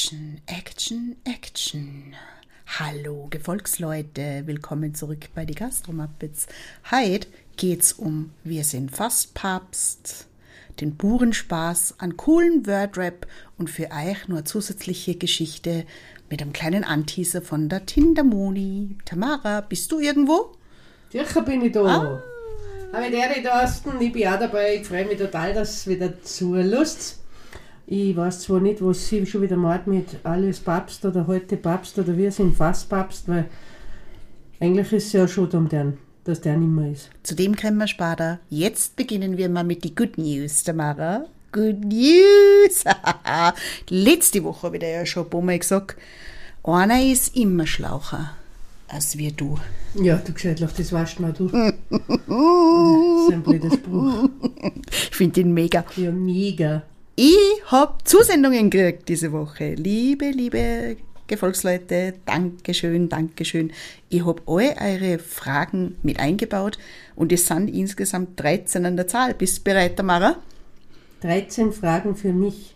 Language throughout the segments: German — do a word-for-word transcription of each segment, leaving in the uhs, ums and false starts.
Action, Action, Action. Hallo Gefolgsleute, willkommen zurück bei die Gastro-Muppets. Heute geht's um Wir sind fast Papst, den puren Spaß an coolen Wordrap und für euch nur zusätzliche Geschichte mit einem kleinen Anteaser von der Tindermoni. Tamara, bist du irgendwo? Sicher bin ich da. Ah. Aber der da Osten, ich bin auch dabei. Ich freue mich total, dass es wieder zulust. Ich weiß zwar nicht, was sie schon wieder meint mit alles Papst oder heute Papst oder wir sind fast Papst, weil eigentlich ist es ja schon um den, dass der nicht mehr ist. Zu dem kommen wir später. Jetzt beginnen wir mal mit die Good News, Tamara. Good News! Letzte Woche habe ich dir ja schon ein paar Mal gesagt, einer ist immer schlaucher als wir du. Ja, du Gescheitloch, das weißt mal du. Das ist ein blöder Spruch. Ich finde ihn mega. Ja, mega. Ich habe Zusendungen gekriegt diese Woche. Liebe, liebe Gefolgsleute, Dankeschön, Dankeschön. Ich habe alle eure Fragen mit eingebaut und es sind insgesamt dreizehn an der Zahl. Bist du bereit, Tamara? dreizehn Fragen für mich.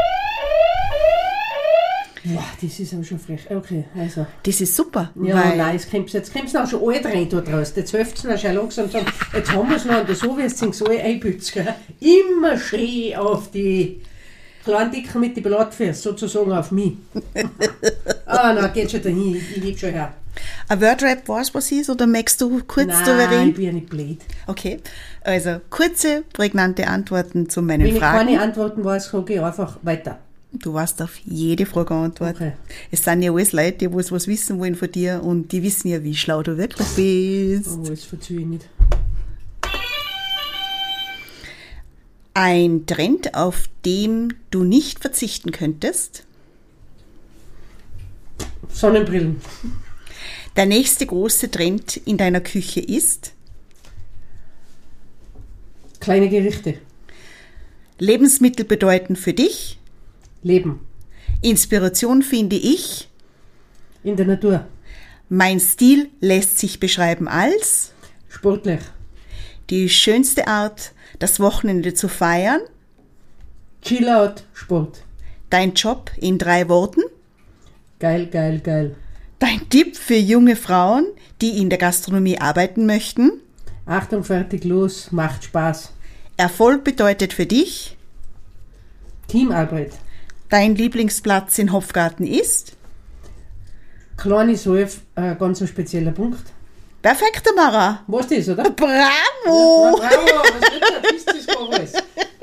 Ja, das ist aber schon frech. Okay, also. Das ist super. Ja, weil nein, jetzt kommt es jetzt kommt's noch schon alle rein da draus. Jetzt hilft es noch schon langsam sagen, jetzt haben wir es noch an der so, wie es sich so einbützen. Immer schön auf die kleinen Dicken mit den Blattfüßen, sozusagen auf mich. Ah, na, geht schon dahin, ich liebe schon her. ein Wordrap, weißt du, was ist? Oder magst du kurz Nein, darüber reden? ich bin ja nicht blöd. Okay, also kurze, prägnante Antworten zu meinen Wenn Fragen. ich keine Antworten weiß, frage ich einfach weiter. Du weißt auf jede Frage antworten. Okay. Es sind ja alles Leute, die was, was wissen wollen von dir und die wissen ja, wie schlau du wirklich bist. Oh, das verzeihe ich nicht. Ein Trend, auf den du nicht verzichten könntest. Sonnenbrillen. Der nächste große Trend in deiner Küche ist. Kleine Gerichte. Lebensmittel bedeuten für dich. Leben. Inspiration finde ich. In der Natur. Mein Stil lässt sich beschreiben als. Sportlich. Die schönste Art, das Wochenende zu feiern. Chillout. Sport. Dein Job in drei Worten. Geil, geil, geil. Dein Tipp für junge Frauen, die in der Gastronomie arbeiten möchten. Achtung, fertig, los, macht Spaß. Erfolg bedeutet für dich. Teamarbeit. Dein Lieblingsplatz in Hofgarten ist. Kleine Salve, ein ganz ein spezieller Punkt. Perfekt, Tamara. Was das, oder? Bravo! Ja, bravo, was wird das? Das ist gar alles.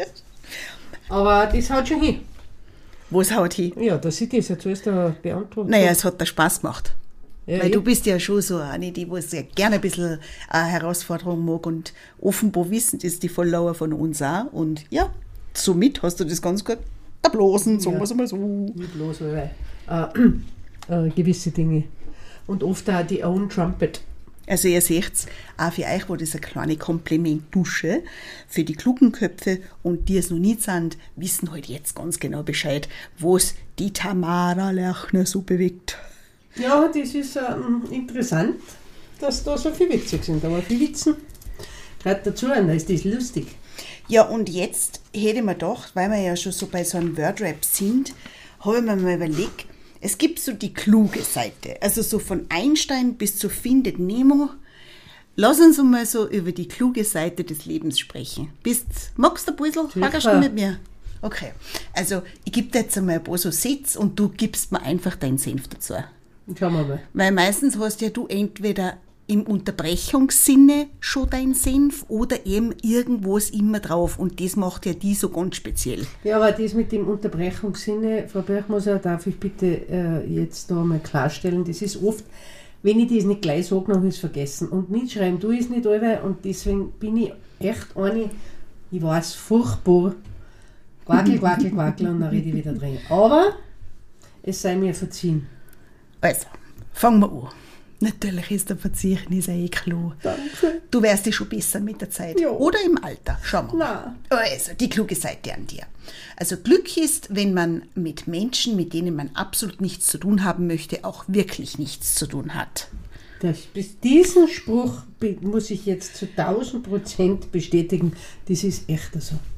Aber das haut schon hin. Was haut hin? Ja, dass ich das jetzt alles da beantwortet. Naja, es hat dir Spaß gemacht. ja, Weil ich, du bist ja schon so eine, die was ja gerne ein bisschen eine Herausforderung mag und offenbar wissen das die Follower von uns auch. Und ja, somit hast du das ganz gut erblosen, sagen Ja. wir es mal so. nicht bloß, weil äh, äh, gewisse Dinge. Und oft auch die Own Trumpet. Also ihr seht's, auch für euch war das eine kleine Komplimentdusche für die klugen Köpfe und die es noch nicht sind, wissen halt jetzt ganz genau Bescheid, was die Tamara Lerchner so bewegt. Ja, das ist ähm, interessant, dass da so viele witzig sind. Aber viele Witzen, gerade dazu, und da ist das lustig. Ja, und jetzt hätte ich mir gedacht, weil wir ja schon so bei so einem Wordrap sind, habe ich mir mal überlegt, es gibt so die kluge Seite, also so von Einstein bis zu Findet Nemo. Lass uns mal so über die kluge Seite des Lebens sprechen. Bist, magst du ein bisschen? Sicher. Magst du mit mir? Okay, also ich gebe dir jetzt einmal ein paar so Sätze und du gibst mir einfach deinen Senf dazu. Schauen wir mal. Weil meistens hast ja du entweder im Unterbrechungssinne schon deinen Senf oder eben irgendwas immer drauf und das macht ja die so ganz speziell. Ja, aber das mit dem Unterbrechungssinne, Frau Birchmoser, darf ich bitte äh, jetzt da mal klarstellen, das ist oft, wenn ich das nicht gleich sage, dann habe ich es vergessen. Und mitschreiben tue ich es nicht alle und deswegen bin ich echt eine, ich weiß, furchtbar, quackel, quackel, quackel und dann rede ich wieder drin. Aber es sei mir verziehen. Also, fangen wir an. Natürlich ist der Verzichten ist eh klar. Danke. Du wärst dich schon besser mit der Zeit. Ja. Oder im Alter. Schauen wir mal. Also, die kluge Seite an dir. Also, Glück ist, wenn man mit Menschen, mit denen man absolut nichts zu tun haben möchte, auch wirklich nichts zu tun hat. Das, bis diesen Spruch be- muss ich jetzt zu tausend Prozent bestätigen. Das ist echt so.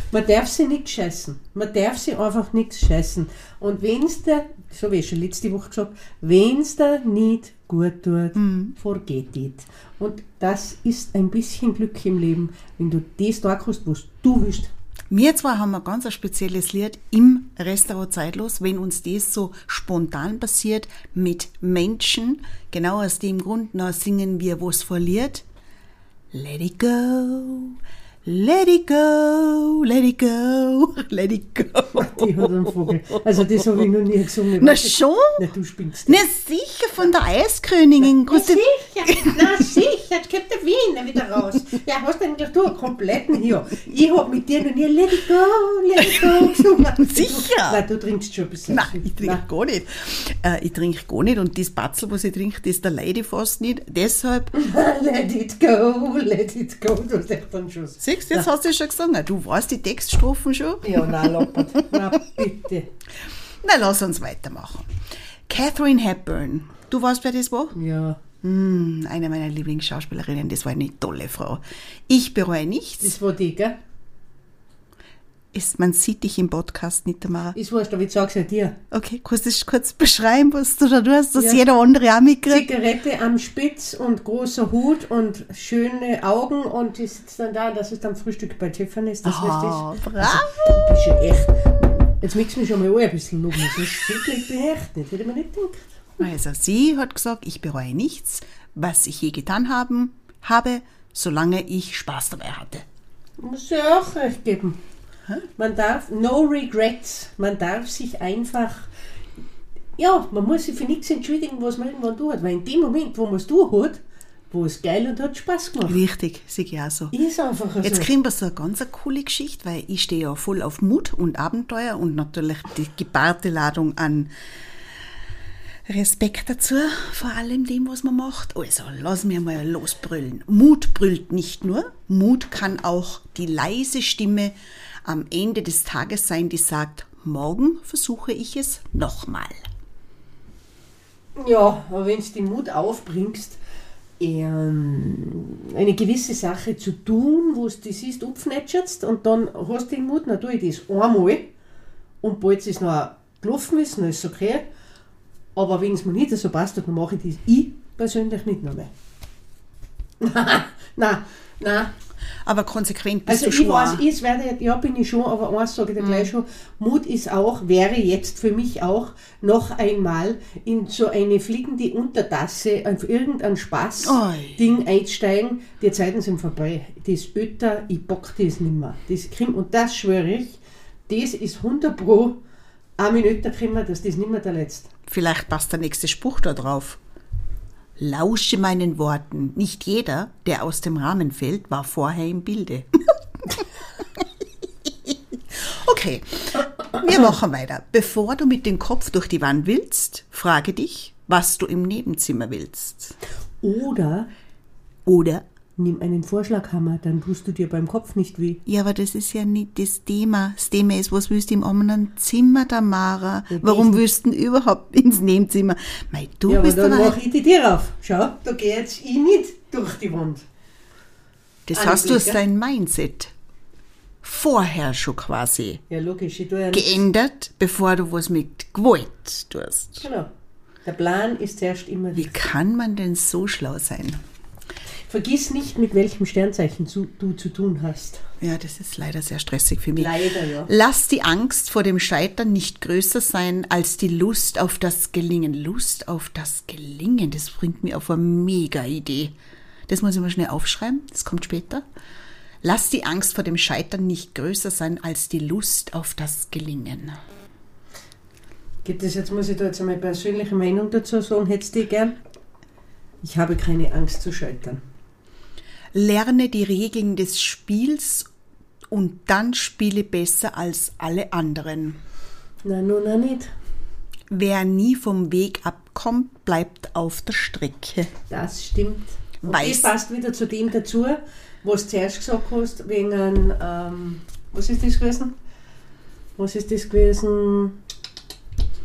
Man darf sie nicht scheißen. Man darf sie einfach nichts scheißen. Und wenn es dir, so wie ich schon letzte Woche gesagt, wenn es dir nicht gut tut, mhm. forget it. Und das ist ein bisschen Glück im Leben, wenn du das da kannst, was du willst. Wir zwei haben ein ganz ein spezielles Lied im Restaurant Zeitlos, wenn uns das so spontan passiert mit Menschen. Genau aus dem Grund noch singen wir was verliert. Let it go, let it go, let it go, let it go. Die hat einen Vogel. Also das habe ich noch nie gesungen. Na schon? Na, du spinnst. Na sicher, von der Eiskönigin. Na sicher, na sicher, jetzt kommt der Wiener wieder raus. Ja, hast du eigentlich du einen kompletten hier. Ich habe mit dir noch nie Let it go, let it go gesungen. Sicher? Nein, du trinkst schon ein bisschen. Nein, ich trinke gar nicht. Äh, ich trinke gar nicht und das Batzel, was ich trinke, das der Lady fast nicht. Deshalb... Let it go, let it go. Du hast echt einen Schuss. Siehst du, jetzt hast du schon gesungen. Du weißt die Textstrophen schon? Ja, nein, Loppert. Na, bitte. Na, lass uns weitermachen. Katharine Hepburn. Du weißt, wer das war? Ja. Mm, eine meiner Lieblingsschauspielerinnen. Das war eine tolle Frau. Ich bereue nichts. Das war die, gell? Ist, man sieht dich im Podcast nicht, Tamara. Ist wurscht, aber ich sag's ja dir. Okay, kannst du das kurz beschreiben, was du da tust, dass Ja. jeder andere auch mitkriegt? Zigarette am Spitz und großer Hut und schöne Augen und die sitzt dann da, das ist am Frühstück bei Tiffany's. Das Ah, ist das. bravo. Also, du bist ja echt. Jetzt möchtest du mich schon mal ein bisschen loben. Das ist wirklich echt nicht, hätte man nicht gedacht. Also sie hat gesagt, ich bereue nichts, was ich je getan haben, habe, solange ich Spaß dabei hatte. Muss ja auch recht geben. Man darf, no regrets, man darf sich einfach, ja, man muss sich für nichts entschuldigen, was man irgendwann tut, weil in dem Moment, wo man es tun hat, wo es geil und hat Spaß gemacht. Richtig, sehe ich auch so. Ist einfach so. Jetzt kriegen wir so eine ganz eine coole Geschichte, weil ich stehe ja voll auf Mut und Abenteuer und natürlich die gepaarte Ladung an Respekt dazu, vor allem dem, was man macht. Also, lass mir mal losbrüllen. Mut brüllt nicht nur, Mut kann auch die leise Stimme am Ende des Tages sein, die sagt, morgen versuche ich es nochmal. Ja, aber wenn du den Mut aufbringst, ähm, eine gewisse Sache zu tun, wo du das ist, aufnätscherst und dann hast du den Mut, dann tue ich das einmal und bald ist es noch gelaufen ist, dann ist es okay. Aber wenn es mir nicht so passt, dann mache ich das ich persönlich nicht noch mehr. Nein, nein. Aber konsequent bist Also du schon. ich weiß, ich werde, ja, bin ich schon, aber eins sage ich dir Mhm. gleich schon, Mut ist auch, wäre jetzt für mich auch noch einmal in so eine fliegende Untertasse auf irgendein Spaß-Ding einsteigen. Die Zeiten sind vorbei. Das Ötter, ich bock das nicht mehr. Das krieg, und das schwöre ich, das ist hundert Pro eine Minute kommen, dass das nicht mehr der letzte. Vielleicht passt der nächste Spruch da drauf. Lausche meinen Worten. Nicht jeder, der aus dem Rahmen fällt, war vorher im Bilde. Okay, wir machen weiter. Bevor du mit dem Kopf durch die Wand willst, frage dich, was du im Nebenzimmer willst. Oder Oder? nimm einen Vorschlaghammer, dann tust du dir beim Kopf nicht weh. Ja, aber das ist ja nicht das Thema. Das Thema ist, was willst du im anderen Zimmer, Tamara? Warum willst du denn überhaupt ins Nebenzimmer? Mei, du Ja, aber bist dann dann mache ich die Tür auf. Schau, da gehe jetzt ich nicht durch die Wand. Das Alle hast du Blicke. dein Mindset vorher schon quasi Ja, logisch. Ich tue ja nicht. geändert, bevor du was mit Gewalt tust. Genau. Der Plan ist zuerst immer Wie wichtig. kann man denn so schlau sein? Vergiss nicht, mit welchem Sternzeichen zu, du zu tun hast. Ja, das ist leider sehr stressig für mich. Leider, ja. Lass die Angst vor dem Scheitern nicht größer sein als die Lust auf das Gelingen. Lust auf das Gelingen, das bringt mir auf eine Mega-Idee. Das muss ich mal schnell aufschreiben, das kommt später. Lass die Angst vor dem Scheitern nicht größer sein als die Lust auf das Gelingen. Geht das jetzt, muss ich da jetzt einmal persönliche Meinung dazu sagen, hättest du die gern? Ich habe keine Angst zu scheitern. Lerne die Regeln des Spiels und dann spiele besser als alle anderen. Na, nun, na nicht. Wer nie vom Weg abkommt, bleibt auf der Strecke. Das stimmt. Und Weiß. das passt wieder zu dem dazu, was du zuerst gesagt hast, wegen einem, ähm, was ist das gewesen? Was ist das gewesen?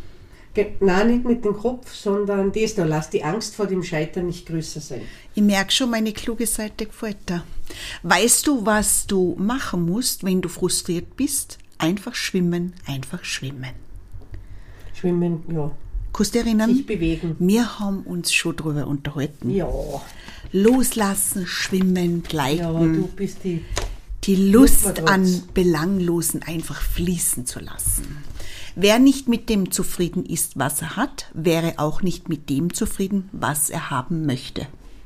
Ge- Nein, nicht mit dem Kopf, sondern das da, lass die Angst vor dem Scheitern nicht größer sein. Ich merke schon, meine kluge Seite gefällt dir. Weißt du, was du machen musst, wenn du frustriert bist? Einfach schwimmen, einfach schwimmen. Schwimmen, ja. Kannst du dich erinnern? Sich bewegen. Wir haben uns schon darüber unterhalten. Ja. Loslassen, schwimmen, gleiten. Ja, du bist die... Die Lust Luftmatrotz. an Belanglosen einfach fließen zu lassen. Wer nicht mit dem zufrieden ist, was er hat, wäre auch nicht mit dem zufrieden, was er haben möchte.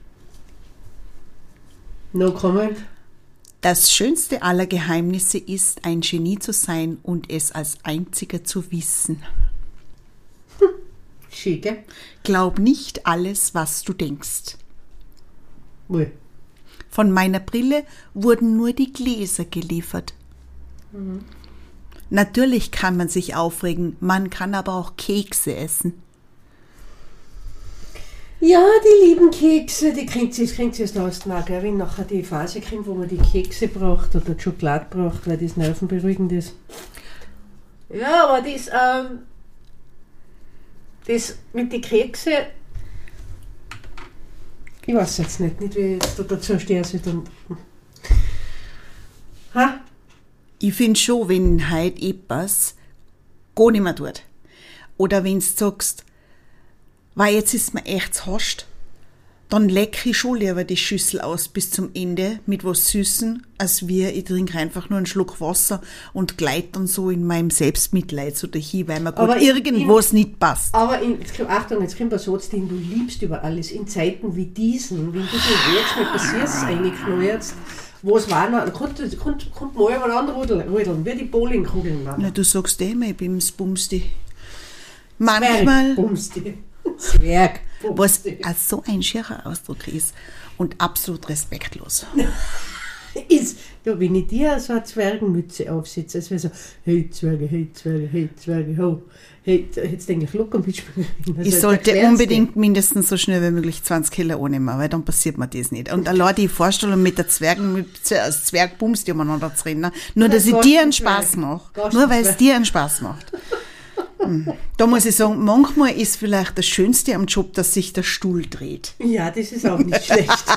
No comment. Das schönste aller Geheimnisse ist, ein Genie zu sein und es als einziger zu wissen. Schön, gell? Glaub nicht alles, was du denkst. Wohl. Von meiner Brille wurden nur die Gläser geliefert. Mhm. Natürlich kann man sich aufregen, man kann aber auch Kekse essen. Ja, die lieben Kekse, die kriegt sie, das kriegt sie erst aus, gell? Wenn nachher die Phase kommt, wo man die Kekse braucht oder die Schokolade braucht, weil das nervenberuhigend ist. Ja, aber das, ähm, das mit den Kekse, ich weiß jetzt nicht, nicht wie ich jetzt da dazu stehen soll. Und ha? Ich finde schon, wenn halt etwas gar nicht mehr tut. Oder wenn du sagst, weil jetzt ist mir echt zu hascht, dann lecke ich schon lieber die Schüssel aus bis zum Ende mit was Süßen, als wir, ich trinke einfach nur einen Schluck Wasser und gleite dann so in meinem Selbstmitleid so dahin, weil mir gerade irgendwas in, nicht passt. Aber in, Achtung, jetzt kommt ein Satz, den du liebst über alles, in Zeiten wie diesen, wenn du dir jetzt mal passierst, reinknallst, was war noch, kommt, kommt, kommt mal jemand anrudeln, wie die Bowlingkugeln machen. Na, du sagst eh mal, ich bin's Bumsti. Manchmal... Bumsti. Zwerg. Was so ein schierer Ausdruck ist und absolut respektlos. ist, ja, wenn ich dir so eine Zwergenmütze aufsetze, als wäre so, hey Zwerge, hey Zwerge, hey Zwerge, ho. Hey, jetzt denke ich, lock und bitch. Ich sollte unbedingt mindestens so schnell wie möglich zwanzig Kilo annehmen, weil dann passiert mir das nicht. Und allein die Vorstellung mit der Zwergenmütze als Zwergbums, die umeinander zu rennen, nur dass ich dir einen Spaß mache. Nur weil es dir einen Spaß macht. Da muss ich sagen, manchmal ist vielleicht das Schönste am Job, dass sich der Stuhl dreht. Ja, das ist auch nicht schlecht.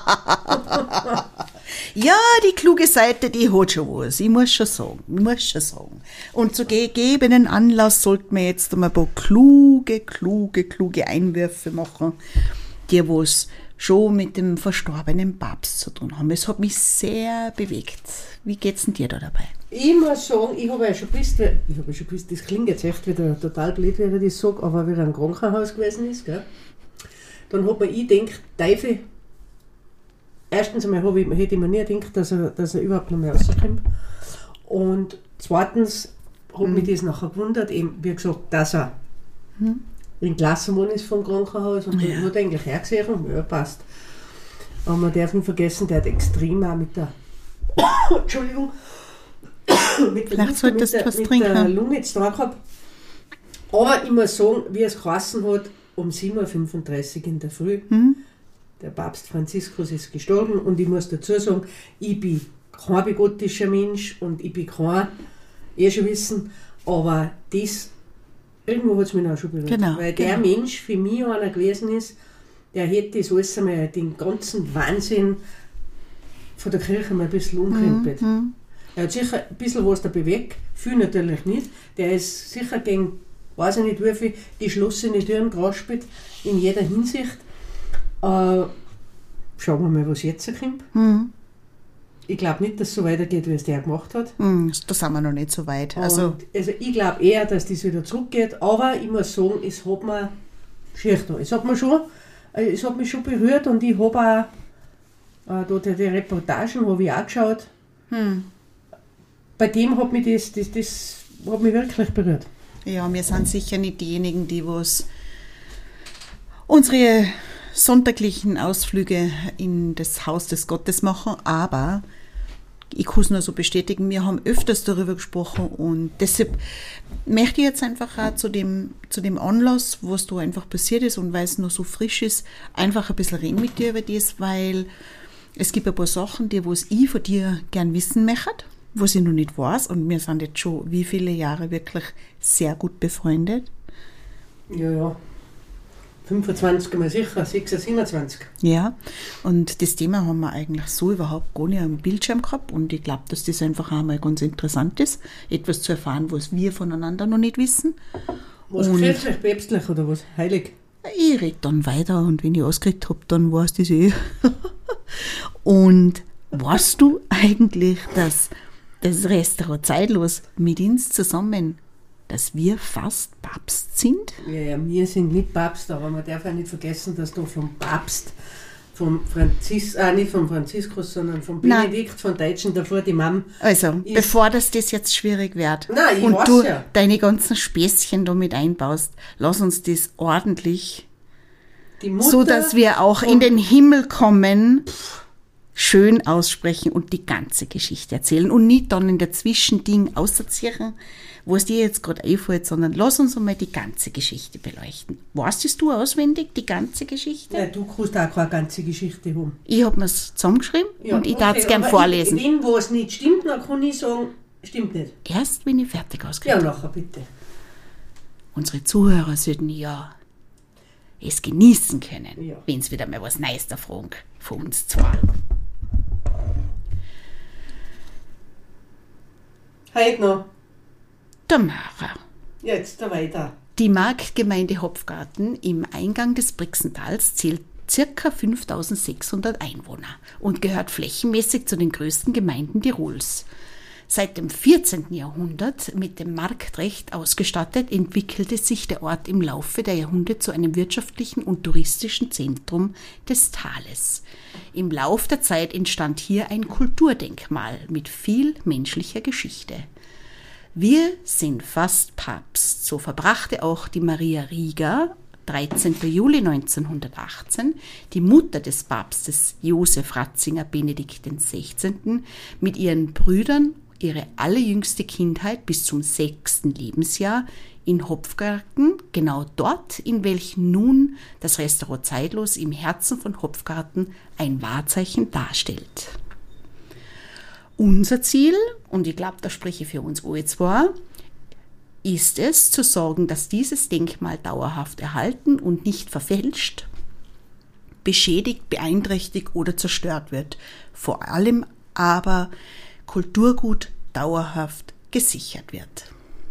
Ja, die kluge Seite, die hat schon was. Ich muss schon sagen, ich muss schon sagen. Und zu gegebenen Anlass sollten wir jetzt einmal ein paar kluge, kluge, kluge Einwürfe machen, die was schon mit dem verstorbenen Papst zu tun haben. Es hat mich sehr bewegt. Wie geht's denn dir da dabei? Ich muss sagen, ich habe ja schon gewusst, ich habe ja schon gewusst, das klingt jetzt echt wieder total blöd, wenn ich das sage, aber wie er im Krankenhaus gewesen ist, gell, dann hat man ich gedacht, Teufel, erstens einmal habe ich, hätte ich mir nie gedacht, dass er, dass er überhaupt noch mehr rauskommt. Und zweitens hat mhm. mich das nachher gewundert, eben, wie gesagt, dass er mhm. entlassen worden ist vom Krankenhaus und ja. hat eigentlich hergesehen und ja, passt. Aber man darf nicht vergessen, der hat extrem auch mit der Entschuldigung, mit der, Lunge, mit der, mit der Lunge jetzt dran gehabt. Aber ich muss sagen, wie es geheißen hat, um sieben Uhr fünfunddreißig in der Früh, mhm. der Papst Franziskus ist gestorben und ich muss dazu sagen, ich bin kein bigottischer Mensch und ich bin kein, eh schon wissen, aber das, irgendwo hat es mich auch schon berührt. Genau, weil der genau. Mensch für mich einer gewesen ist, der hätte das alles einmal, den ganzen Wahnsinn von der Kirche mal ein bisschen umkrempelt. Mhm. Er hat sicher ein bisschen was da bewegt, viel natürlich nicht. Der ist sicher gegen, weiß ich nicht wie viel, geschlossene Türen geraspelt, in jeder Hinsicht. Äh, schauen wir mal, was jetzt kommt. Mhm. Ich glaube nicht, dass es so weitergeht, wie es der gemacht hat. Mhm, da sind wir noch nicht so weit. Also, Und, also ich glaube eher, dass das wieder zurückgeht, aber ich muss sagen, es hat mir schier da. Es hat mir schon, es hat mich schon berührt und ich habe auch, äh, da die, die Reportagen habe ich auch geschaut. Mhm. Bei dem hat mich das, das, das hat mich wirklich berührt. Ja, wir sind sicher nicht diejenigen, die was unsere sonntaglichen Ausflüge in das Haus des Gottes machen, aber ich kann es nur so bestätigen, wir haben öfters darüber gesprochen und deshalb möchte ich jetzt einfach auch zu dem, zu dem Anlass, was da einfach passiert ist und weil es noch so frisch ist, einfach ein bisschen reden mit dir über das, weil es gibt ein paar Sachen, die was ich von dir gern wissen möchte, was ich noch nicht weiß und wir sind jetzt schon wie viele Jahre wirklich sehr gut befreundet Ja, ja. fünfundzwanzig mal sicher, sechsundzwanzig, siebenundzwanzig. Ja, und das Thema haben wir eigentlich so überhaupt gar nicht am Bildschirm gehabt und ich glaube, dass das einfach einmal ganz interessant ist, etwas zu erfahren, was wir voneinander noch nicht wissen. Was Und christlich, päpstlich oder was? Heilig? ich rede dann weiter und wenn ich ausgeredet habe, dann weiß das eh. Und weißt du eigentlich, dass das Restaurant Zeitlos mit uns zusammen, dass wir fast Papst sind? Ja, ja, wir sind nicht Papst, aber man darf ja nicht vergessen, dass da vom Papst, vom Franzis, ah, nicht vom Franziskus, sondern vom Benedikt, Nein. von Deutschen, davor die Mam. Also, ist, bevor das, das jetzt schwierig wird Nein, ich und weiß du ja. deine ganzen Späßchen da mit einbaust, lass uns das ordentlich, die Mutter so dass wir auch in den Himmel kommen, schön aussprechen und die ganze Geschichte erzählen und nicht dann in der Zwischending auserziehen, wo es dir jetzt gerade einfällt, sondern lass uns einmal die ganze Geschichte beleuchten. Weißt es du auswendig, die ganze Geschichte? Ja, du kannst auch keine ganze Geschichte haben. Ich habe mir es zusammengeschrieben Ja, und ich okay, darf es gerne aber vorlesen. Ich, wenn was nicht stimmt, dann kann ich sagen, stimmt nicht. Erst, wenn ich fertig Ja, ausgeredet habe. nachher bitte. Unsere Zuhörer sollten ja es genießen können, Ja. wenn sie wieder mal was Neues da fragen von uns zwei. Heute noch. Der Mara. Jetzt da weiter. Die Marktgemeinde Hopfgarten im Eingang des Brixentals zählt ca. fünftausendsechshundert Einwohner und gehört flächenmäßig zu den größten Gemeinden Tirols. Seit dem vierzehnten Jahrhundert mit dem Marktrecht ausgestattet, entwickelte sich der Ort im Laufe der Jahrhunderte zu einem wirtschaftlichen und touristischen Zentrum des Tales. Im Lauf der Zeit entstand hier ein Kulturdenkmal mit viel menschlicher Geschichte. Wir sind fast Papst, so verbrachte auch die Maria Rieger, dreizehnten Juli neunzehnhundertachtzehn, die Mutter des Papstes Josef Ratzinger Benedikt der Sechzehnte, mit ihren Brüdern ihre allerjüngste Kindheit bis zum sechsten Lebensjahr in Hopfgarten, genau dort, in welchem nun das Restaurant Zeitlos im Herzen von Hopfgarten ein Wahrzeichen darstellt. Unser Ziel, und ich glaube, da spreche ich für uns alle zwei, ist es, zu sorgen, dass dieses Denkmal dauerhaft erhalten und nicht verfälscht, beschädigt, beeinträchtigt oder zerstört wird. Vor allem aber Kulturgut dauerhaft gesichert wird.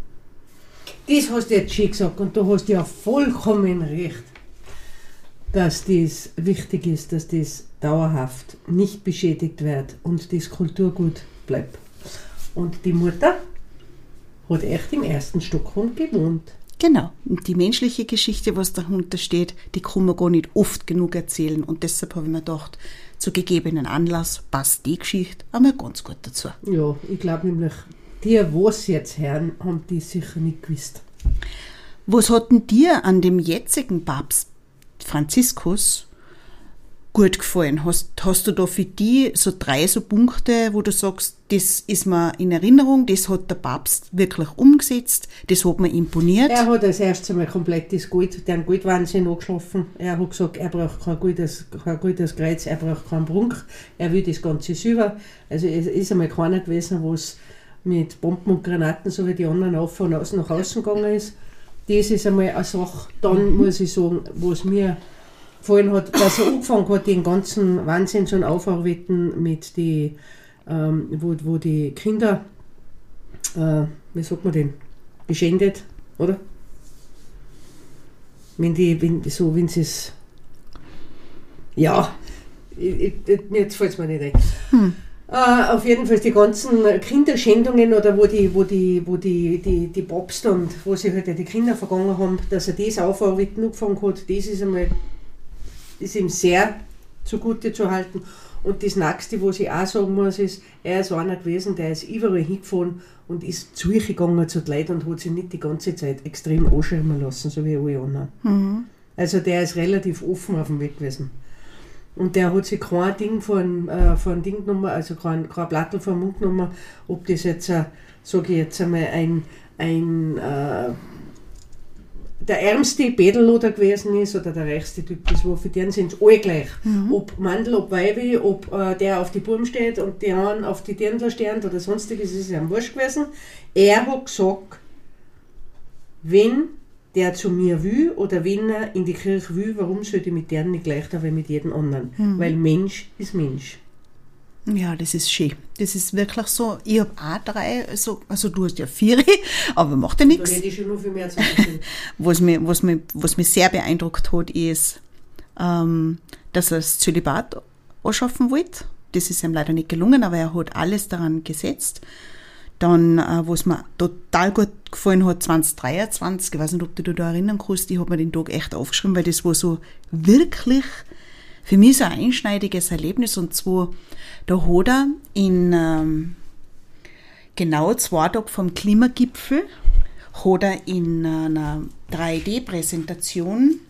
Das hast du jetzt schon gesagt und du hast ja vollkommen recht, dass das wichtig ist, dass das dauerhaft nicht beschädigt wird und das Kulturgut bleibt. Und die Mutter hat echt im ersten Stockholm gewohnt. Genau, und die menschliche Geschichte, was dahinter steht, die kann man gar nicht oft genug erzählen und deshalb habe ich mir gedacht, zu gegebenen Anlass passt die Geschichte einmal ganz gut dazu. Ja, ich glaube nämlich, die, was jetzt hören, haben die sicher nicht gewusst. Was hat denn dir an dem jetzigen Papst Franziskus gut gefallen? Hast, hast du da für die so drei so Punkte, wo du sagst, das ist mir in Erinnerung, das hat der Papst wirklich umgesetzt, das hat mir imponiert? Er hat als erstes einmal komplett das Gold, den Goldwahnsinn angeschlafen. Er hat gesagt, er braucht kein gutes, kein gutes Kreuz, er braucht keinen Prunk, er will das ganze Silber. Also es ist einmal keiner gewesen, was mit Bomben und Granaten, so wie die anderen, auf von außen nach außen gegangen ist. Das ist einmal eine Sache. Dann muss ich sagen, was mir gefallen hat, dass er angefangen hat, den ganzen Wahnsinn schon aufarbeiten mit die, ähm, wo, wo die Kinder, äh, wie sagt man denn, beschändet, oder? Wenn die, wenn, so, wenn sie es, ja, ich, ich, jetzt fällt es mir nicht ein. Hm. Uh, auf jeden Fall die ganzen Kinderschändungen oder wo die, wo die, wo die, die, die Papst und wo sie halt die Kinder vergangen haben, dass er das aufarbeiten angefangen hat, das ist einmal, ist ihm sehr zugute zu halten. Und das nächste, was ich auch sagen muss, ist, er ist einer gewesen, der ist überall hingefahren und ist zugegangen zu den Leuten und hat sich nicht die ganze Zeit extrem anschirmen lassen, so wie alle anderen. Mhm. Also der ist relativ offen auf dem Weg gewesen. Und der hat sich kein Ding von, äh, von Ding genommen, also kein, kein Blattl vom Mund genommen, ob das jetzt, äh, sage ich jetzt einmal, ein, ein äh, der ärmste Bedelloder gewesen ist oder der reichste Typ, das war für den sind es alle gleich. Mhm. Ob Mandel, ob Weibi, ob äh, der auf die Buben steht und der anderen auf die Dirndl steht oder sonstiges, ist ihm wurscht gewesen. Er hat gesagt, wenn der zu mir will oder wenn er in die Kirche will, warum sollte ich mit denen nicht gleich da wie mit jedem anderen? Mhm. Weil Mensch ist Mensch. Ja, das ist schön. Das ist wirklich so. Ich habe auch drei, also, also du hast ja vier, aber macht ja nichts. Da hätte ich schon noch viel mehr zu sagen. was, mich, was, mich, was mich sehr beeindruckt hat, ist, ähm, dass er das Zölibat anschaffen wollte. Das ist ihm leider nicht gelungen, aber er hat alles daran gesetzt. Dann, äh, was mir total gut gefallen hat, zwanzig dreiundzwanzig, ich weiß nicht, ob du dich da erinnern kannst, ich habe mir den Tag echt aufgeschrieben, weil das war so wirklich für mich so ein einschneidiges Erlebnis. Und zwar, da hat er in ähm, genau zwei Tagen vom Klimagipfel, hat er in einer drei D-Präsentation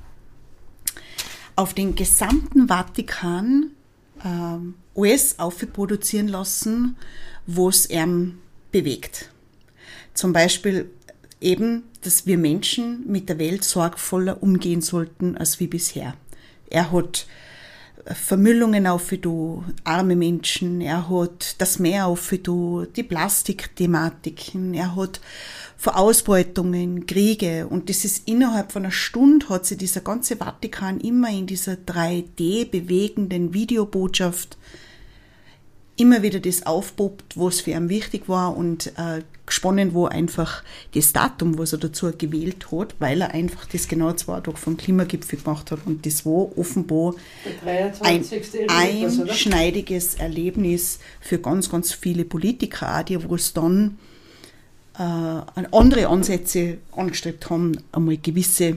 auf den gesamten Vatikan ähm, alles aufproduzieren lassen, was er bewegt. Zum Beispiel eben, dass wir Menschen mit der Welt sorgvoller umgehen sollten als wie bisher. Er hat Vermüllungen aufgetan, arme Menschen, er hat das Meer aufgetan, die Plastikthematiken, er hat Verausbeutungen, Kriege, und das ist innerhalb von einer Stunde hat sich dieser ganze Vatikan immer in dieser drei D bewegenden Videobotschaft immer wieder das aufpoppt, was für ihn wichtig war, und äh, gesponnen war einfach das Datum, was er dazu gewählt hat, weil er einfach das genau zwei Tage vom Klimagipfel gemacht hat, und das war offenbar ein einschneidiges Erlebnis für ganz, ganz viele Politiker, auch die, wo es dann äh, andere Ansätze angestrebt haben, einmal gewisse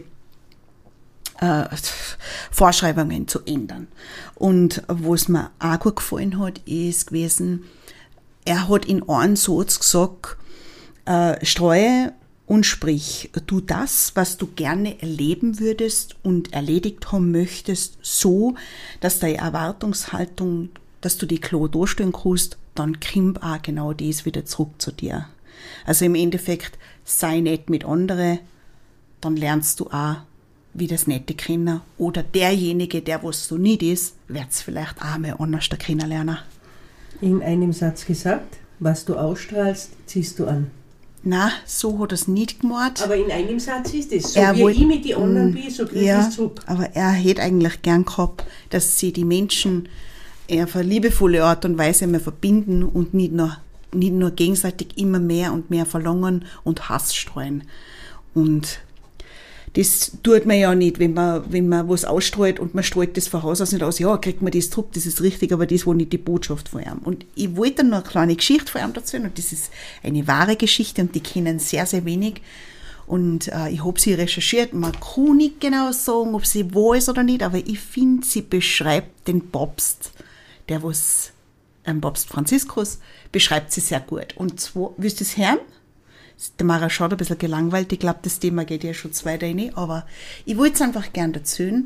äh, Vorschreibungen zu ändern. Und was mir auch gut gefallen hat, ist gewesen, er hat in einem Satz gesagt, äh, streue und sprich, tu das, was du gerne erleben würdest und erledigt haben möchtest, so, dass deine Erwartungshaltung, dass du die klar darstellen kannst, dann kommt auch genau das wieder zurück zu dir. Also im Endeffekt, sei nett mit anderen, dann lernst du auch, wie das Nette kennen. Oder derjenige, der was so nicht ist, wird es vielleicht auch mal anders kennenlernen. In einem Satz gesagt, was du ausstrahlst, ziehst du an. Na, so hat er es nicht gemacht. Aber in einem Satz ist es. So er wie wollt, ich mit den anderen bin, so kriege ja, ich es zurück. Aber er hätte eigentlich gern gehabt, dass sie die Menschen auf eine liebevolle Art und Weise mehr verbinden und nicht nur, nicht nur gegenseitig immer mehr und mehr verlangen und Hass streuen. Und das tut man ja nicht, wenn man, wenn man was ausstrahlt und man strahlt das von Haus aus nicht aus. Ja, kriegt man das zurück, das ist richtig, aber das war nicht die Botschaft von ihm. Und ich wollte dann noch eine kleine Geschichte von ihm dazu, und das ist eine wahre Geschichte, und die kennen sehr, sehr wenig. Und äh, ich habe sie recherchiert. Man kann nicht genau sagen, ob sie wahr ist oder nicht, aber ich finde, sie beschreibt den Papst, der was, ähm, Papst Franziskus, beschreibt sie sehr gut. Und zwar, willst du es hören? Der Mara schaut ein bisschen gelangweilt. Ich glaube, das Thema geht ja schon zu weit rein, aber ich wollte es einfach gern erzählen.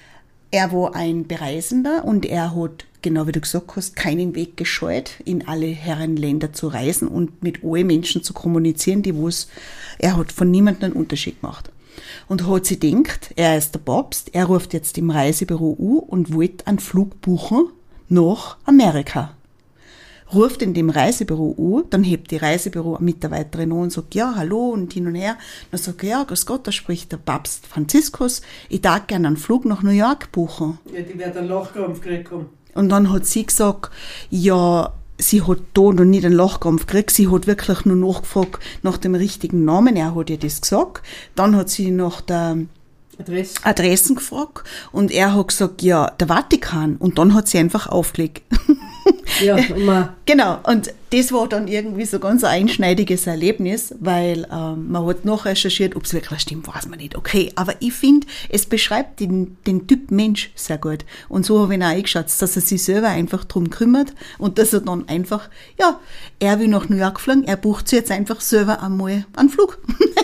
Er war ein Bereisender und er hat, genau wie du gesagt hast, keinen Weg gescheut, in alle Herrenländer zu reisen und mit allen Menschen zu kommunizieren, die was, er hat von niemandem einen Unterschied gemacht. Und hat sich gedacht, er ist der Papst, er ruft jetzt im Reisebüro an und wollte einen Flug buchen nach Amerika. Ruft in dem Reisebüro an, dann hebt die Reisebüro-Mitarbeiterin an und sagt, ja, hallo und hin und her. Dann sagt er, ja, grüß Gott, da spricht der Papst Franziskus, ich darf gerne einen Flug nach New York buchen. Ja, die wird einen Lachkrampf gekriegt haben. Und dann hat sie gesagt, ja, sie hat da noch nicht einen Lachkrampf gekriegt, sie hat wirklich nur nachgefragt nach dem richtigen Namen, er hat ihr das gesagt. Dann hat sie nach der Adresse. Adressen gefragt und er hat gesagt, ja, der Vatikan. Und dann hat sie einfach aufgelegt. Ja, immer. Genau, und das war dann irgendwie so ganz ein einschneidiges Erlebnis, weil ähm, man hat noch recherchiert, ob es wirklich stimmt, weiß man nicht. Okay, aber ich finde, es beschreibt den, den Typ Mensch sehr gut. Und so habe ich ihn auch eingeschätzt, dass er sich selber einfach drum kümmert und dass er dann einfach, ja, er will nach New York fliegen, er bucht sich jetzt einfach selber einmal einen Flug.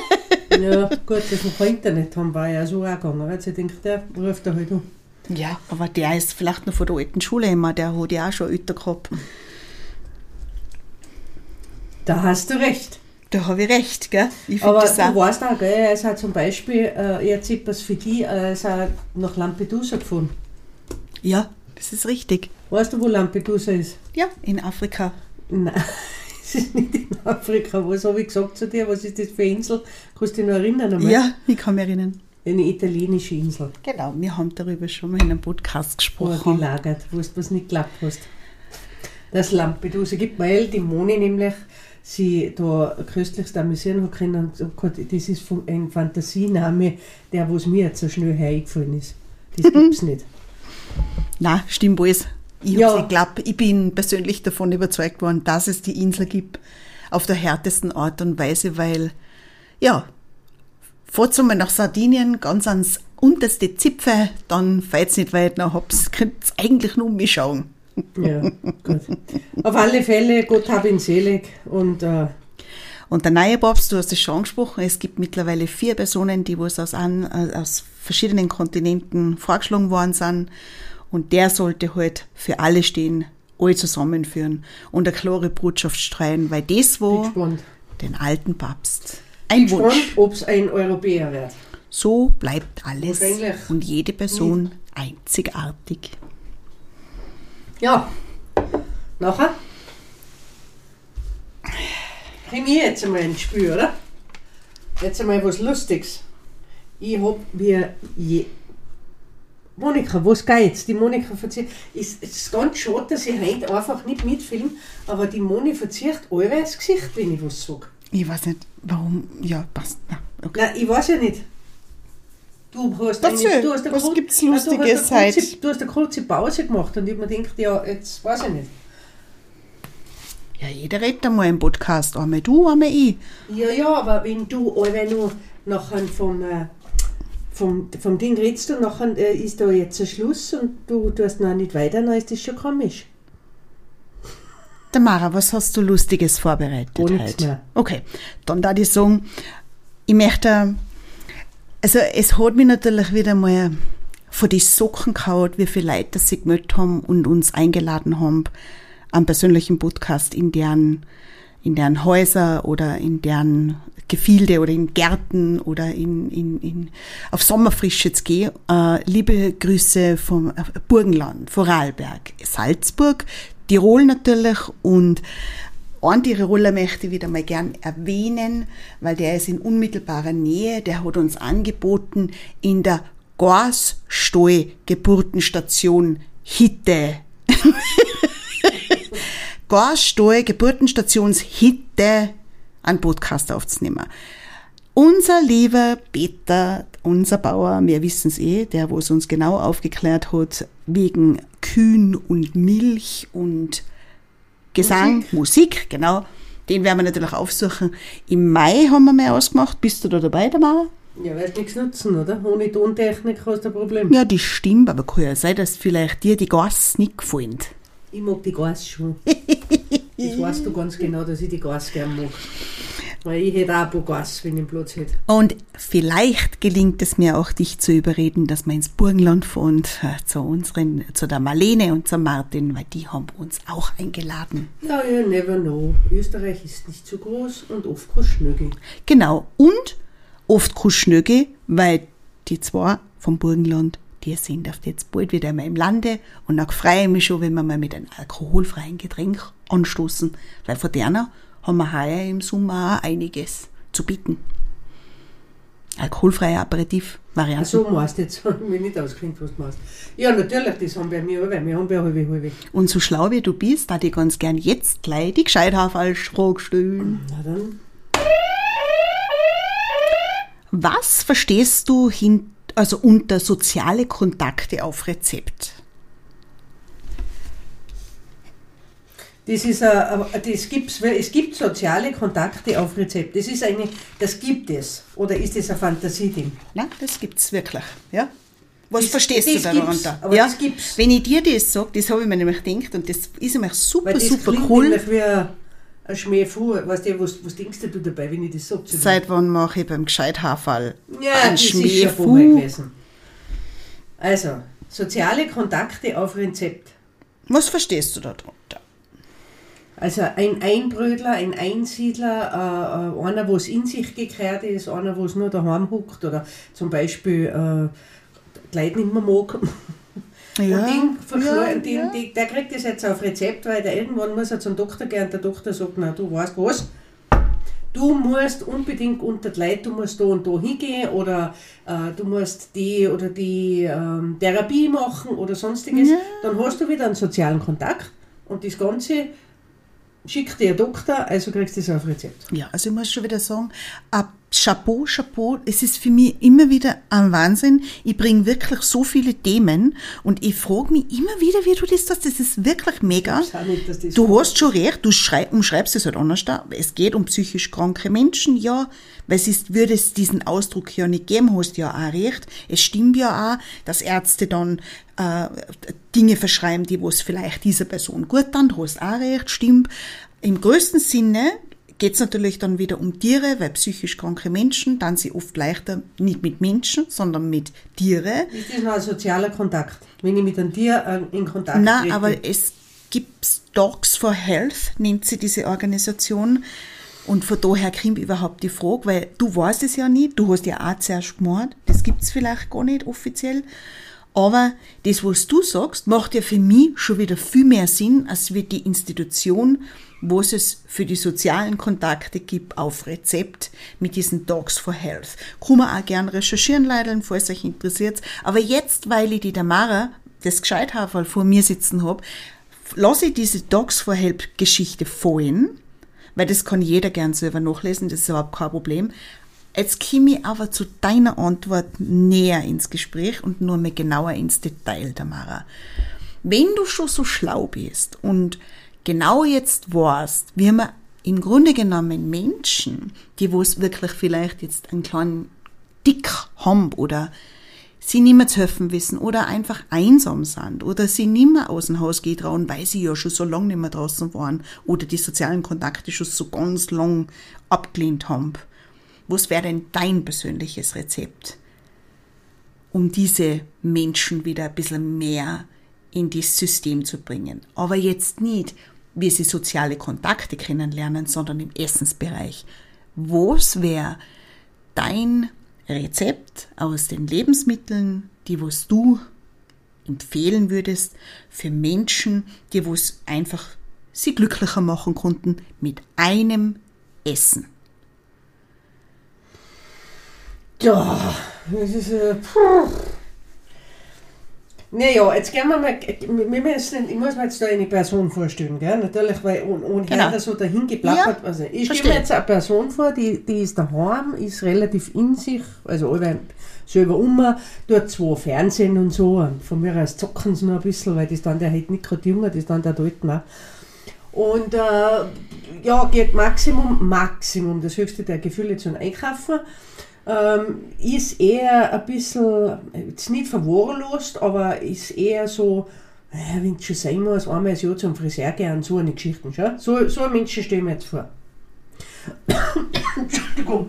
Ja, gut, dass wir kein Internet haben, war ja so auch gegangen. Weil ich denke, der ruft da halt an. Ja, aber der ist vielleicht noch von der alten Schule immer, der hat ja auch schon älter gehabt. Da hast du recht. Da habe ich recht, gell? Ich aber das auch. Du weißt auch, gell, er ist auch zum Beispiel, äh, jetzt etwas für die, er ist auch nach Lampedusa gefahren. Ja, das ist richtig. Weißt du, wo Lampedusa ist? Ja, in Afrika. Nein, Das ist nicht in Afrika. Was habe ich gesagt zu dir? Was ist das für eine Insel? Kannst du dich noch erinnern? Einmal? Ja, ich kann mich erinnern. Eine italienische Insel. Genau, wir haben darüber schon mal in einem Podcast gesprochen. Wo die lagert, wo du was nicht geklappt hast. Das Lampedusa gibt weil die Moni nämlich sie da köstlichst amüsieren hat können. Das ist ein Fantasiename, der was mir jetzt so schnell eingefallen ist. Das gibt es nicht. Nein, stimmt alles. Ich, Ja. ich glaube, ich bin persönlich davon überzeugt worden, dass es die Insel gibt, auf der härtesten Art und Weise, weil, ja, fahrt mal nach Sardinien, ganz ans unterste Zipfel, dann feit's nicht weit, dann hab's, könnt's eigentlich nur umschauen. Ja, gut. Auf alle Fälle, Gott hab ihn selig. Und äh, Und der neue Papst, du hast es schon angesprochen, es gibt mittlerweile vier Personen, die was aus, an, aus verschiedenen Kontinenten vorgeschlagen worden sind. Und der sollte halt für alle stehen, alle zusammenführen und eine klare Botschaft streuen, weil das bin war gespannt. den alten Papst ein Bin Wunsch. gespannt, ob es ein Europäer wird. So bleibt alles Wahrscheinlich und jede Person einzigartig. Ja, nachher bring ich jetzt einmal ein Spiel, oder? Jetzt einmal was Lustiges. Ich hab mir je Monika, was geht's? Die Monika verzieht. Es ist ganz schade, dass ich heute einfach nicht mitfilme, aber die Moni verzieht alle das Gesicht, wenn ich was sage. Ich weiß nicht, warum. Ja, passt. Na, okay. Nein, ich weiß ja nicht. Du hast, Erzähl, eine, du hast eine was kur- gibt's Nein, du Lustiges hast eine kurze, heute? Du hast eine kurze Pause gemacht und ich hab mir gedacht, ja, jetzt weiß ich nicht. Ja, jeder redet einmal im Podcast. Einmal du, einmal ich. Ja, ja, aber wenn du alle noch nachher vom, äh, vom, vom Ding redest und nachher äh, ist da jetzt ein Schluss und du tust noch nicht weiter, dann ist das schon komisch. Tamara, was hast du Lustiges vorbereitet Gar nichts heute? mehr. Okay, dann da ich sagen, ich möchte, also es hat mich natürlich wieder mal vor die Socken gehauen, wie viele Leute das sich gemeldet haben und uns eingeladen haben, am persönlichen Podcast in deren, in deren Häuser oder in deren Gefilde oder in Gärten oder in, in, in, auf Sommerfrische zu gehen. Äh, liebe Grüße vom Burgenland, Vorarlberg, Salzburg, Tirol natürlich und einen Tiroler möchte ich wieder mal gern erwähnen, weil der ist in unmittelbarer Nähe, der hat uns angeboten in der Gasstall-Geburtenstation Hitte. Gasstall-Geburtenstationshitte einen Podcast aufzunehmen. Unser lieber Peter, unser Bauer, wir wissen es eh, der, wo es uns genau aufgeklärt hat, wegen Kühen und Milch und Gesang, Musik, Musik genau, den werden wir natürlich aufsuchen. Im Mai haben wir mal ausgemacht. Bist du da dabei, Tamara? Ja, wirst nichts nutzen, oder? Ohne Tontechnik hast du ein Problem. Ja, das stimmt, aber kann ja sein, dass vielleicht dir die Gas nicht gefallen. Ich mag die Gas schon. Das weißt du ganz genau, dass ich die Gas gern mag. Weil ich hätte auch ein paar Gas, wenn ich einen Platz hätte. Und vielleicht gelingt es mir auch, dich zu überreden, dass wir ins Burgenland fahren, äh, zu unseren, zu der Marlene und zu Martin, weil die haben uns auch eingeladen. Ja, you never know. Österreich ist nicht so groß und oft kein Schnögel. Genau, und oft kein Schnögel, weil die zwei vom Burgenland, die sind auf jetzt bald wieder mal im Lande und dann freue ich mich schon, wenn wir mal mit einem alkoholfreien Getränk anstoßen, weil von derner haben wir heuer im Sommer auch einiges zu bieten. Alkoholfreie Aperitif-Varianten. So meinst du jetzt, wenn ich nicht ausklingt, was du meinst. Ja, natürlich, das haben wir mir alle. Wir haben ja halbe, halbe. Und so schlau wie du bist, da ich ganz gern jetzt gleich die Gescheithafer als Frage stellen. Na dann. Was verstehst du hin, also unter soziale Kontakte auf Rezept? Das ist a, das gibt's, weil es gibt soziale Kontakte auf Rezept. Das ist eine, das gibt es. Oder ist das ein Fantasieding? Na, das gibt's wirklich, ja. Was Das- verstehst das du da gibt's, darunter? aber ja? das gibt's. Wenn ich dir das sage, das habe ich mir nämlich gedacht und das ist nämlich super, Weil das super klingt cool. nämlich wie ein, ein Schmähfuhr. Weißt du, was, was denkst du dabei, wenn ich das sage? zu dir? Seit wann mache ich beim Gescheithaferl Ja, einen das ist schon ein paar Mal Schmähfuh? gewesen. Also, soziale Kontakte auf Rezept. Was verstehst du da drunter? Also ein Einbrödler, ein Einsiedler, äh, einer, was in sich gekehrt ist, einer, was nur daheim huckt oder zum Beispiel äh, die Leute nicht mehr mag. Ja, und den, verkle- ja, den, ja. den, der kriegt das jetzt auf Rezept, weil der irgendwann muss er zum Doktor gehen und der Doktor sagt, na du weißt was, du musst unbedingt unter die Leute, du musst da und da hingehen oder äh, du musst die oder die ähm, Therapie machen oder sonstiges, Ja. dann hast du wieder einen sozialen Kontakt und das Ganze schickt dir ein Doktor, also kriegst du das auf Rezept. Ja, also ich muss schon wieder sagen, ab Chapeau, Chapeau, es ist für mich immer wieder ein Wahnsinn. Ich bringe wirklich so viele Themen und ich frage mich immer wieder, wie du das tust. Das ist wirklich mega. Ich weiß auch nicht, dass das Du hast schon recht, du schreib, schreibst es halt anders da. Es geht um psychisch kranke Menschen, ja, weil es würde es diesen Ausdruck ja nicht geben, hast ja auch recht. Es stimmt ja auch, dass Ärzte dann äh, Dinge verschreiben, die wo es vielleicht dieser Person gut tun, hast auch recht, stimmt. Im größten Sinne geht es natürlich dann wieder um Tiere, weil psychisch kranke Menschen dann sie oft leichter nicht mit Menschen, sondern mit Tiere. Ist das noch ein sozialer Kontakt, wenn ich mit einem Tier äh, in Kontakt Nein, trete? aber es gibt Dogs for Health, nennt sie diese Organisation. Und von daher kommt überhaupt die Frage, weil du weißt es ja nicht, du hast ja auch zuerst gemeint, das gibt es vielleicht gar nicht offiziell. Aber das, was du sagst, macht ja für mich schon wieder viel mehr Sinn, als wie die Institution, wo es für die sozialen Kontakte gibt, auf Rezept mit diesen Dogs for Health. Kann man auch gerne recherchieren, Leute, falls euch interessiert. Aber jetzt, weil ich die Tamara, das Gescheithaferl vor mir sitzen habe, lasse ich diese Dogs for Health Geschichte fallen, weil das kann jeder gern selber nachlesen, das ist überhaupt kein Problem. Jetzt komme ich aber zu deiner Antwort näher ins Gespräch und nur mehr genauer ins Detail, Tamara. Wenn du schon so schlau bist und genau jetzt weißt, wie man im Grunde genommen Menschen, die wo es wirklich vielleicht jetzt einen kleinen Dick haben oder sie nicht mehr zu helfen wissen oder einfach einsam sind oder sie nicht mehr aus dem Haus gehen trauen, weil sie ja schon so lange nicht mehr draußen waren oder die sozialen Kontakte schon so ganz lang abgelehnt haben. Was wäre denn dein persönliches Rezept, um diese Menschen wieder ein bisschen mehr in das System zu bringen? Aber jetzt nicht, wie sie soziale Kontakte kennenlernen, sondern im Essensbereich. Was wäre dein Rezept aus den Lebensmitteln, die was du empfehlen würdest für Menschen, die was einfach sie glücklicher machen konnten mit einem Essen? Ja, das ist äh, naja, jetzt gehen wir mal, wir müssen, ich muss mir jetzt da eine Person vorstellen, gell? Natürlich, weil ohne Genau. genau. so dahin geplappert. Ja, Also ich verstehe. stelle mir jetzt eine Person vor, die, die ist daheim, ist relativ in sich, also alle selber um, tut zwei Fernsehen und so, und von mir aus zocken sie noch ein bisschen, weil das dann der halt nicht gerade die Jungen, das dann der Alten auch. Und äh, ja, geht Maximum, Maximum, das höchste der Gefühle zum Einkaufen. Ähm, ist eher ein bisschen, jetzt nicht verwahrlost, aber ist eher so, äh, wenn es schon sein muss, einmal das Jahr zum Friseur gehen und so eine Geschichten. Schon. So, so einen Menschen stelle ich mir jetzt vor. Entschuldigung.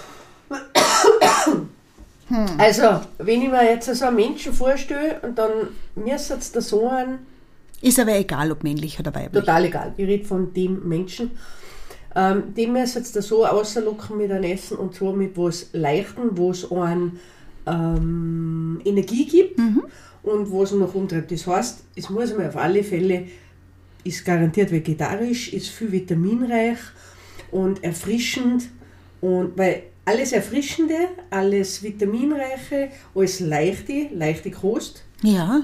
Hm. Also, wenn ich mir jetzt so einen Menschen vorstelle und dann müsste es da so ein, Ist aber egal, ob männlich oder weiblich. total egal, ich rede von dem Menschen. Ähm, die müssen jetzt da so rauslocken mit einem Essen und zwar mit was Leichtem, was einen ähm, Energie gibt mhm. und was noch umtreibt. Das heißt, es muss man auf alle Fälle, ist garantiert vegetarisch, ist viel vitaminreich und erfrischend, und weil alles Erfrischende, alles Vitaminreiche, alles Leichte, leichte Kost, Ja,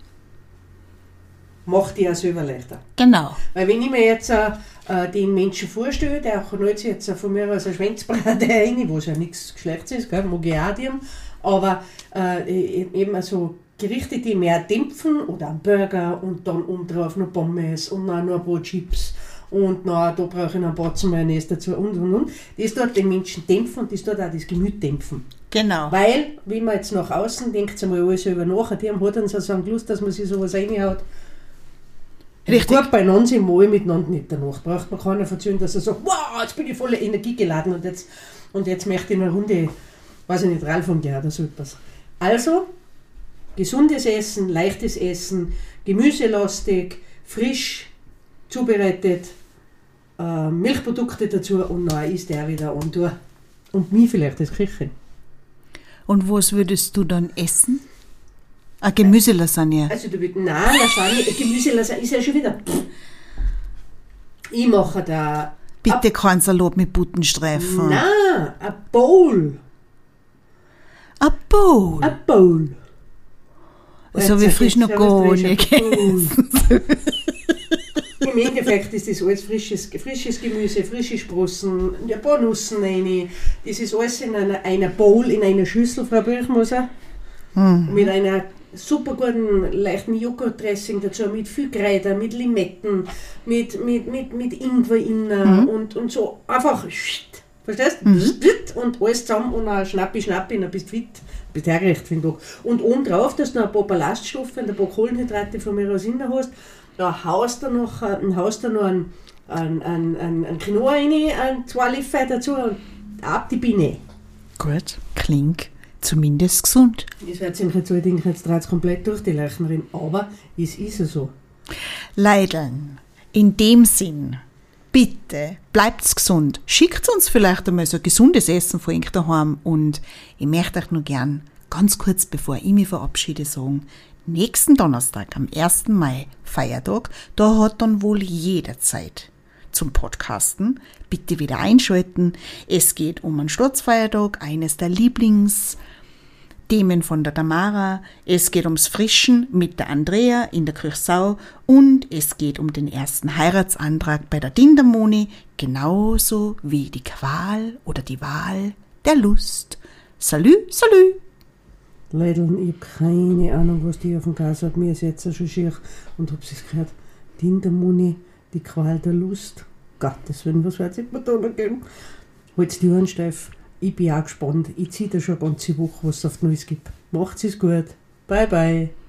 macht die auch selber leichter. genau. Weil wenn ich mir jetzt äh, den Menschen vorstelle, der knallt sich jetzt von mir aus ein Schwänzbraten rein, was ja nichts Schlechtes ist, gell, mag ich auch dem, aber äh, eben so Gerichte, die mehr dämpfen, oder ein Burger und dann oben drauf noch Pommes und dann noch ein paar Chips und dann, da brauche ich noch ein Batzen Mayonnaise dazu und und und. Das tut den Menschen dämpfen und das tut auch das Gemüt dämpfen. Genau. Weil, wenn man jetzt nach außen denkt, einmal alles selber nach, die haben dann so einen Lust, dass man sich sowas reinhaut. Richtig. Gut beieinander sind wir alle miteinander nicht danach. Braucht man keiner erzählen, dass er sagt, wow, jetzt bin ich voller Energie geladen und jetzt, und jetzt möchte ich eine Runde, weiß ich nicht, Ralfung gehen oder so etwas. Also, gesundes Essen, leichtes Essen, gemüselastig, frisch zubereitet, äh, Milchprodukte dazu und dann ist der wieder und durch. Und mich vielleicht als Köchin. Und was würdest du dann essen? Eine Gemüselasagne. Also du würdest, nein, Lasagne, Gemüselasagne ist ja schon wieder. Ich mache da. Bitte a, kein Salat mit Buttenstreifen. Nein, ein Bowl. Ein Bowl? Ein Bowl. Das habe ich frisch noch gar nicht gegessen. Im Endeffekt ist das alles frisches, frisches Gemüse, frische Sprossen, ein paar Nüssen rein. Das ist alles in einer, einer Bowl, in einer Schüssel, Frau Birchmoser. Mhm. Mit einer super guten, leichten Joghurtdressing dazu, mit viel Kräuter, mit Limetten, mit, mit, mit, mit Ingwer innen mhm. und, und so. Einfach, verstehst du? Mhm. Und alles zusammen und ein Schnappi, Schnappi, dann bist du fit. Bist du recht, finde ich. Und oben drauf, dass du noch ein paar Ballaststoffe und ein paar Kohlenhydrate von mir aus innen hast, da haust du noch, äh, haust du noch einen, einen, einen, einen Quinoa rein, ein zwei Löffel dazu und ab die Biene. Gut, klingt zumindest gesund. Das wird ziemlich jetzt alle Dinge, jetzt dreht es komplett durch die Lechnerin, aber es ist ja so. Leideln, in dem Sinn, bitte bleibt's gesund. Schickt uns vielleicht einmal so ein gesundes Essen von euch daheim und ich möchte euch nur gern ganz kurz, bevor ich mich verabschiede, sagen, nächsten Donnerstag, am ersten Mai, Feiertag, da hat dann wohl jeder Zeit zum Podcasten. Bitte wieder einschalten. Es geht um einen Sturzfeiertag, eines der Lieblingsthemen von der Tamara. Es geht ums Frischen mit der Andrea in der Kirchsau und es geht um den ersten Heiratsantrag bei der Dindermoni, genauso wie die Qual oder die Wahl der Lust. Salü, salü! Leider, ich habe keine Ahnung, was die auf dem Gas hat. Mir ist jetzt schon schier und habe es gehört. Dindermoni, die Qual der Lust. Gottes Willen, was wird es mir da noch geben? Halt die Ohren steif. Ich bin auch gespannt. Ich ziehe da schon eine ganze Woche, was es auf Neues gibt. Macht's es gut. Bye, bye.